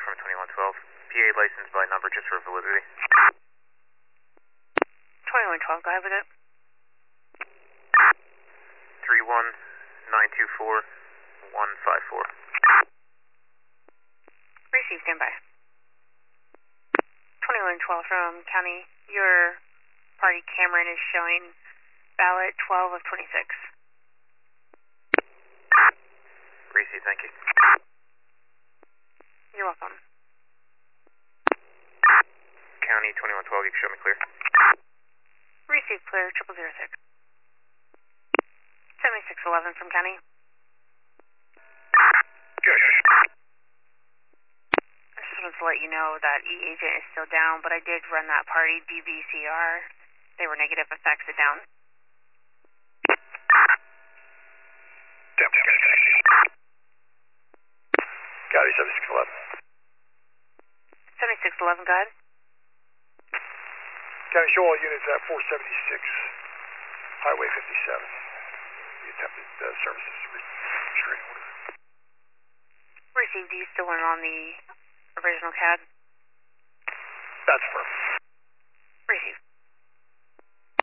from 2112. PA license by number just for validity. 2112, go ahead with it. 31924-154. Receive, standby. 2112 from County. Your party Cameron is showing ballot 12 of 26. Receive, thank you. You're welcome. County 2112, you can show me clear. Receive clear, 0006. 7611 from County. Good. I just wanted to let you know that E-Agent is still down, but I did run that party DVCR. They were negative, but faxed it down. County 7611. 7611, go ahead. County, show all units at 476 Highway 57. The attempted services restraining order. Received, you still went on the original CAD? That's firm.